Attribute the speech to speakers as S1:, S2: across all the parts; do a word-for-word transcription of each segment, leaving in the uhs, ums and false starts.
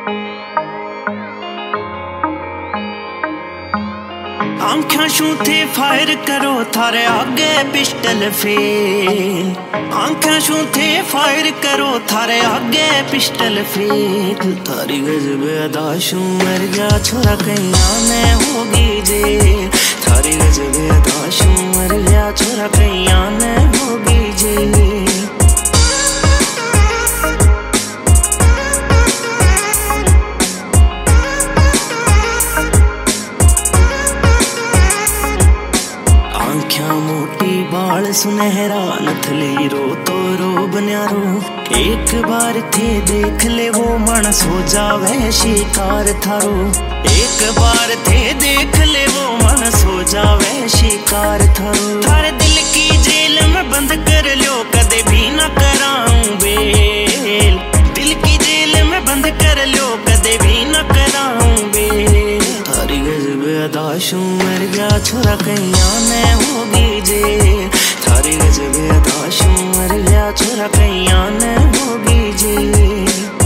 S1: आंखें शू थे फायर करो थारे आगे पिस्टल फेल। आंखें शू थे फायर करो थारे आगे पिस्टल फेल। थारी गजब अदा शू मर गया छोरा कैया में होगी जेल। थारी गजब अदा शू मर गया छोरा कैया में होगी जेल। मोटी बाल सुनहरा नथली रो तो रो बन्यारो। एक बार थे देख ले वो मानस हो जावे शिकार थारो। एक बार थे देख ले वो मानस हो जावे शिकार थारो। थारे दिल की जेल में बंद कर लो कदे भी न कराऊं बेल। दिल की जेल में बंद कर लो कदे भी न कराऊं बेल। थारी गजब अदा शू मर गया छोरा कैया में होगी जेल। थारी गजब अदा शू मर गया छोरा कैया में होगी जेल।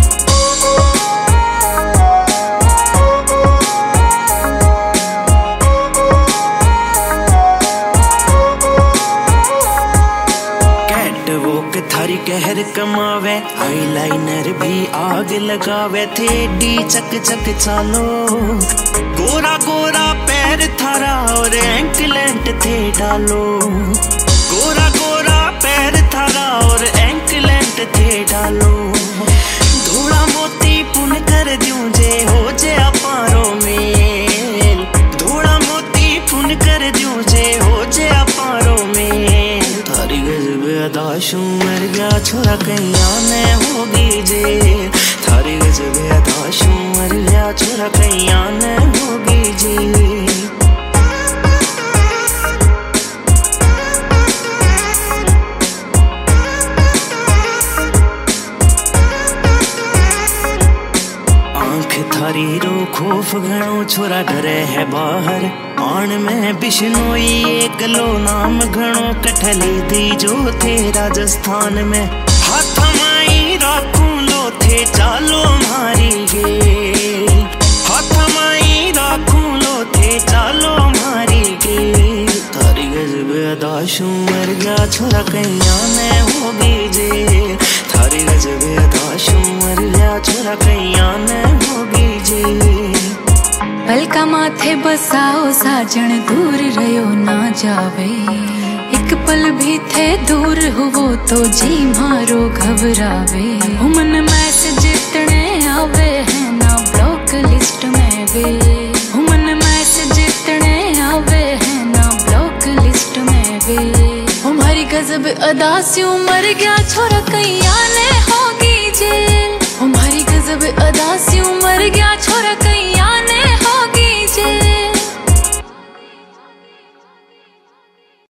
S1: थारी कहर कमावे आईलाइनर भी आग लगावे थे डी चक चक चालो। गोरा गोरा पैर थारा और एंकलेंट थे डालो। गोरा गोरा पैर थारा और एंकलेंट थे डालो। धोड़ा मोती पुन कर दूं जे हो जे अपारो मेल। धोड़ा मोती पुन कर दूं जे हो जे अपारो मेल। थारी गजब अदा शू मर गया छोरा कैया में होगी जेल। थारी गजब अदा शू मर गया छोरा कैया में होगी जेल। आंख थारी रो खौफ घणो छोरा डरे है बाहर। आण में बिश्नोई एक लो नाम घणो कठली दी जो थे राजस्थान में। हाथ माई राखूं लो थे चालो मारी गेल। हाथ माई राखूं लो थे चालो मारी गेल। थारी गजब अदा शू मर गया छोरा कैया में होगी जेल। थारी गजब अदा शू मर गया छोरा कैया में होगी जेल।
S2: पलका माथे बसाओ साजन दूर रहो ना जावे। एक पल भी थे दूर हुवो तो जी मारो घबरावे। मन मैच जितने आवे है ना ब्लॉक लिस्ट में वे। मन मैच जितने आवे है ना ब्लॉक लिस्ट में वे। हमारी गजब अदा से मर गया छोरा कैया ने होगी जेल। हमारी गजब अदा से मर गया छोरा